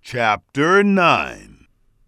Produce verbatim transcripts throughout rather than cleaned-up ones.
Chapter nine.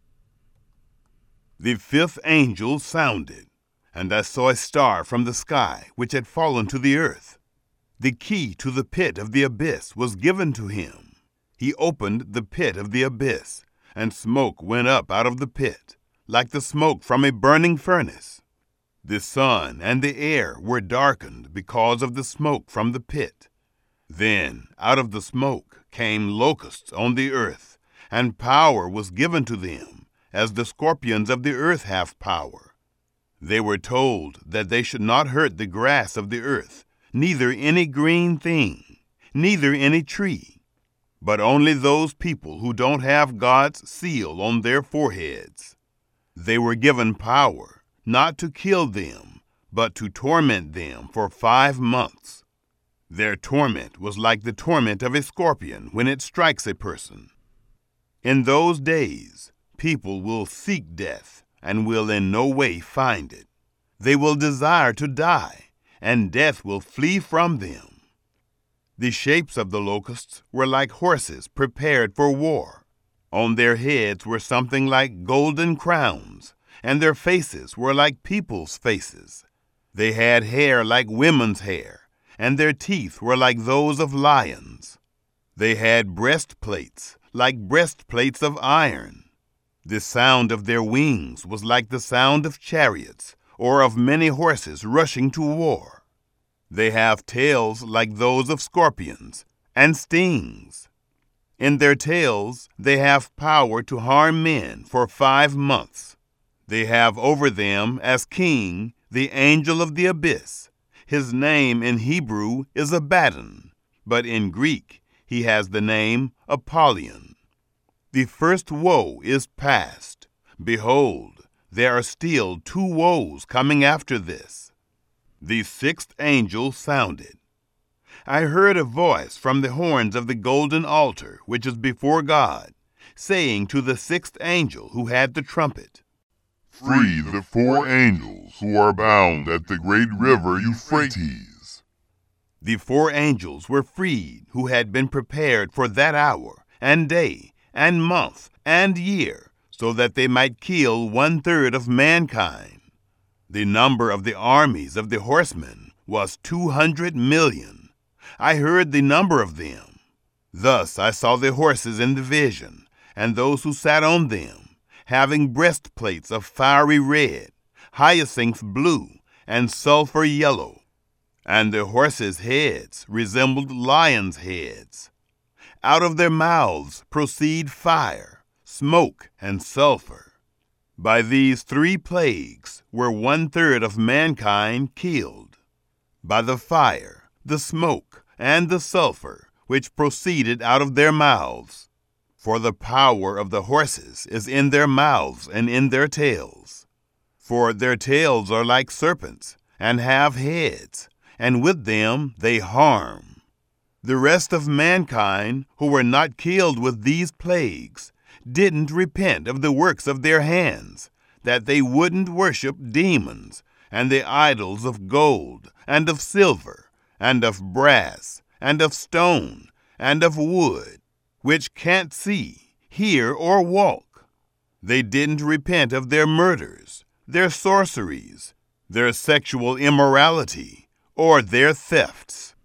The fifth angel sounded, and I saw a star from the sky which had fallen to the earth. The key to the pit of the abyss was given to him. He opened the pit of the abyss, and smoke went up out of the pit, like the smoke from a burning furnace. The sun and the air were darkened because of the smoke from the pit. Then out of the smoke came locusts on the earth, and power was given to them, as the scorpions of the earth have power. They were told that they should not hurt the grass of the earth, neither any green thing, neither any tree, but only those people who don't have God's seal on their foreheads. They were given power not to kill them, but to torment them for five months. Their torment was like the torment of a scorpion when it strikes a person. In those days, people will seek death and will in no way find it. They will desire to die, and death will flee from them. The shapes of the locusts were like horses prepared for war. On their heads were something like golden crowns, and their faces were like people's faces. They had hair like women's hair, and their teeth were like those of lions. They had breastplates like breastplates of iron. The sound of their wings was like the sound of chariots, or of many horses rushing to war. They have tails like those of scorpions, and stings. In their tails they have power to harm men for five months. They have over them as king the angel of the abyss. His name in Hebrew is Abaddon, but in Greek he has the name Apollyon. The first woe is past. Behold, there are still two woes coming after this. The sixth angel sounded. I heard a voice from the horns of the golden altar which is before God, saying to the sixth angel who had the trumpet, "Free the four angels who are bound at the great river Euphrates." The four angels were freed who had been prepared for that hour, and day, and month, and year, so that they might kill one-third of mankind. The number of the armies of the horsemen was two hundred million. I heard the number of them. Thus I saw the horses in the vision, and those who sat on them, having breastplates of fiery red, hyacinth blue, and sulfur yellow. And the horses' heads resembled lions' heads. Out of their mouths proceed fire, smoke, and sulfur. By these three plagues were one-third of mankind killed. By the fire, the smoke, and the sulfur, which proceeded out of their mouths. For the power of the horses is in their mouths and in their tails. For their tails are like serpents, and have heads, and with them they harm. The rest of mankind, who were not killed with these plagues, didn't repent of the works of their hands, that they wouldn't worship demons, and the idols of gold, and of silver, and of brass, and of stone, and of wood, which can't see, hear, or walk. They didn't repent of their murders, their sorceries, their sexual immorality, or their thefts.